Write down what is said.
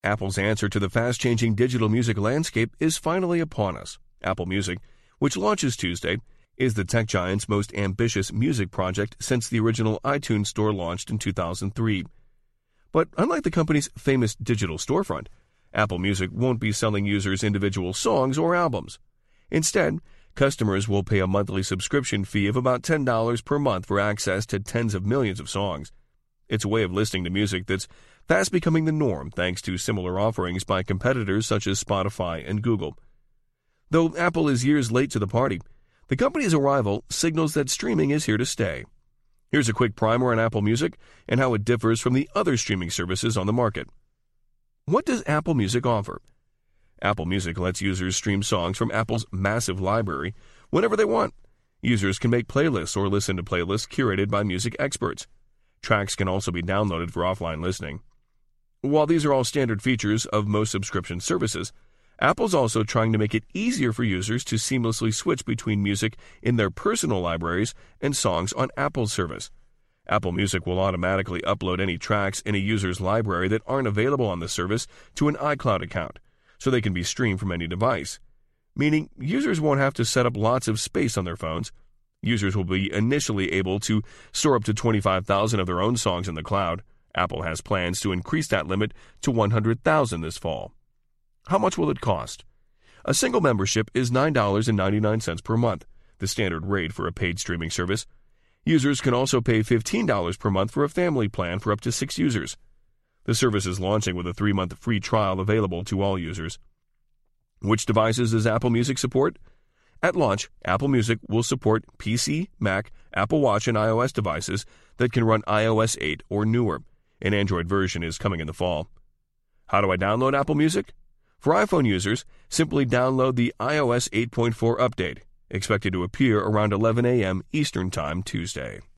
Apple's answer to the fast-changing digital music landscape is finally upon us. Apple Music, which launches Tuesday, is the tech giant's most ambitious music project since the original iTunes Store launched in 2003. But unlike the company's famous digital storefront, Apple Music won't be selling users individual songs or albums. Instead, customers will pay a monthly subscription fee of about $10 per month for access to tens of millions of songs. It's a way of listening to music that's fast becoming the norm thanks to similar offerings by competitors such as Spotify and Google. Though Apple is years late to the party, the company's arrival signals that streaming is here to stay. Here's a quick primer on Apple Music and how it differs from the other streaming services on the market. What does Apple Music offer? Apple Music lets users stream songs from Apple's massive library whenever they want. Users can make playlists or listen to playlists curated by music experts. Tracks can also be downloaded for offline listening. While these are all standard features of most subscription services, Apple's also trying to make it easier for users to seamlessly switch between music in their personal libraries and songs on Apple's service. Apple Music will automatically upload any tracks in a user's library that aren't available on the service to an iCloud account, so they can be streamed from any device. Meaning, users won't have to set up lots of space on their phones. Users will be initially able to store up to 25,000 of their own songs in the cloud. Apple has plans to increase that limit to 100,000 this fall. How much will it cost? A single membership is $9.99 per month, the standard rate for a paid streaming service. Users can also pay $15 per month for a family plan for up to 6 users. The service is launching with a 3-month free trial available to all users. Which devices does Apple Music support? At launch, Apple Music will support PC, Mac, Apple Watch, and iOS devices that can run iOS 8 or newer. An Android version is coming in the fall. How do I download Apple Music? For iPhone users, simply download the iOS 8.4 update, expected to appear around 11 a.m. Eastern Time Tuesday.